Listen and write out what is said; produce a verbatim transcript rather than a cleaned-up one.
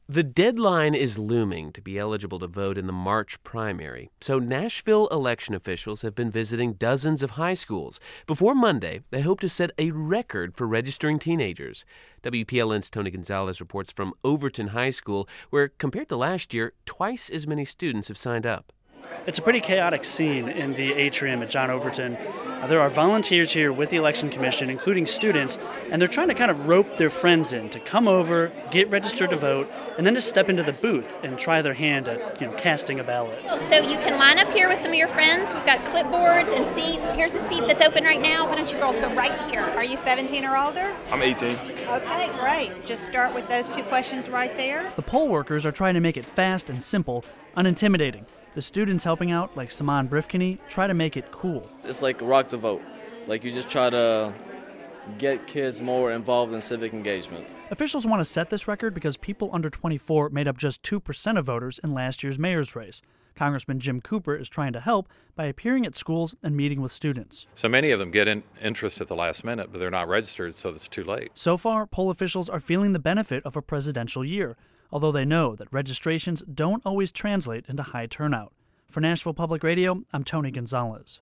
The deadline is looming to be eligible to vote in the March primary, so Nashville election officials have been visiting dozens of high schools. Before Monday, they hope to set a record for registering teenagers. W P L N's Tony Gonzalez reports from Overton High School, where, compared to last year, twice as many students have signed up. It's a pretty chaotic scene in the atrium at John Overton. Uh, there are volunteers here with the Election Commission, including students, and they're trying to kind of rope their friends in to come over, get registered to vote, and then to step into the booth and try their hand at, you know, casting a ballot. So you can line up here with some of your friends. We've got clipboards and seats. Here's a seat that's open right now. Why don't you girls go right here? Are you seventeen or older? I'm eighteen. Okay, great. Just start with those two questions right there. The poll workers are trying to make it fast and simple, unintimidating. The students helping out, like Saman Brifkany, try to make it cool. It's like rock the vote. Like you just try to get kids more involved in civic engagement. Officials want to set this record because people under twenty-four made up just two percent of voters in last year's mayor's race. Congressman Jim Cooper is trying to help by appearing at schools and meeting with students. So many of them get in interest at the last minute, but they're not registered, so it's too late. So far, poll officials are feeling the benefit of a presidential year, although they know that registrations don't always translate into high turnout. For Nashville Public Radio, I'm Tony Gonzalez.